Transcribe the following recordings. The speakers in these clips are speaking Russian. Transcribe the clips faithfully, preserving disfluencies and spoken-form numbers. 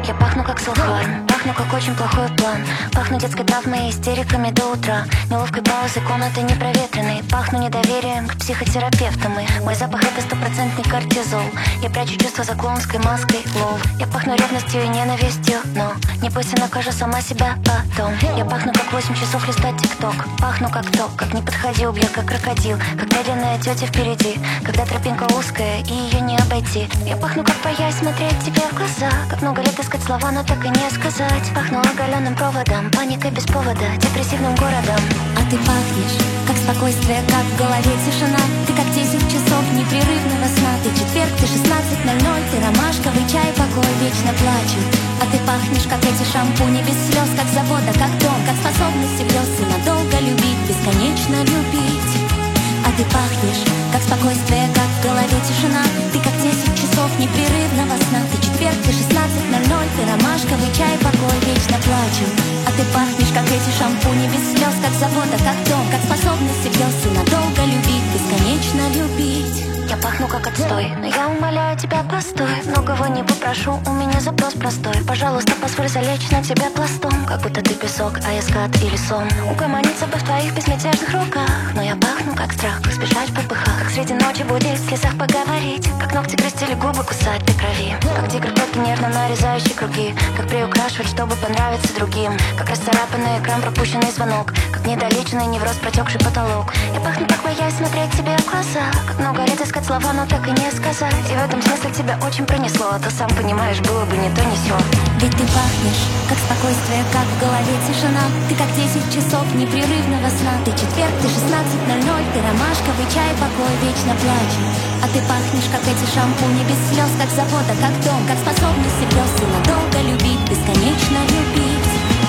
Я пахну как селфхарм, пахну как очень плохой план. Пахну детской травмой и истериками до утра, неловкой паузой комнаты непроветренной. Пахну недоверием к психотерапевтам. И мой запах это стопроцентный кортизол. Я прячу чувства за клоунской маской, лол. Я пахну ревностью и ненавистью, но не бойся, накажу сама себя потом. Я пахну как восемь часов листать тикток. Пахну как то, как не подходи, убью как крокодил. Как медленная тетя впереди, когда тропинка узкая и ее не обойти. Я пахну как боясь смотреть тебе в глаза, как много лет искать слова, но так и не сказать. Пахну оголенным проводом, паникой без повода, депрессивным городом. А ты пахнешь, как спокойствие, как в голове тишина. Ты как десять часов непрерывного сна. Ты четверг, ты шестнадцать ноль ноль. Ты ромашковый чай, покой, вечно плачу. А ты пахнешь, как эти шампуни, без слез, как завода, как дом, как способность грез и надолго любить, бесконечно любить. А ты пахнешь, как спокойствие, как в голове тишина. Ты как десять часов непрерывного сна. Ты четверг, ты шестнадцать ноль ноль. Ты ромашковый чай, покой, вечно плачу. А ты пахнешь, как эти шампуни, без слез, как завода, как дом, как способность грез и надолго любить, бесконечно любить. Я пахну как отстой, но я умоляю тебя, постой. Многого не попрошу, у меня запрос простой. Пожалуйста, позволь залечь на тебя пластом, как будто ты песок, а я скат или сон. Угомониться бы в твоих безмятежных руках. Но я пахну как страх, как спешать в попыхах. Как среди ночи будить, в слезах поговорить. Как ногти крестили губы, кусать до крови. Как тигр пятки, нервно нарезающий круги. Как приукрашивать, чтобы понравиться другим. Как расцарапанный экран, пропущенный звонок. Как недолеченный невроз, протекший потолок. Я пахну как боясь смотреть тебе в глаза. Как много лет искать слова, но так и не сказать. И в этом смысле тебя очень пронесло. А то сам понимаешь, было бы не то, не сё. Ведь ты пахнешь, как спокойствие, как в голове тишина. Ты как десять часов непрерывного сна. Ты четверг, ты шестнадцать ноль ноль. Ты ромашковый чай, покой, вечно плачу. А ты пахнешь, как эти шампуни, без слез, как завода, как дом, как способность грез и надолго любить, бесконечно любить.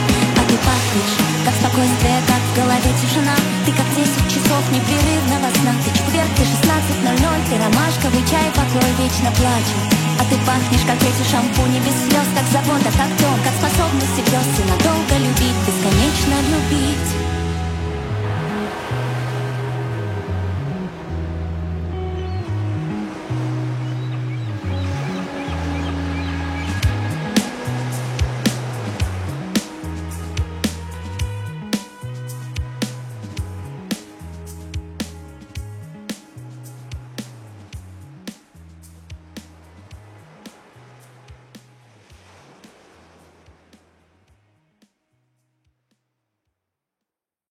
А ты пахнешь, как спокойствие, как в голове тишина. Ты как десять часов непрерывного сна. Ты четверг, ты шестнадцать ноль ноль. Ты ромашковый чай, покой, вечно плачу. А ты пахнешь, как эти шампуни, без слез, как завода, как дом, как способность грез и надолго любить, бесконечно любить.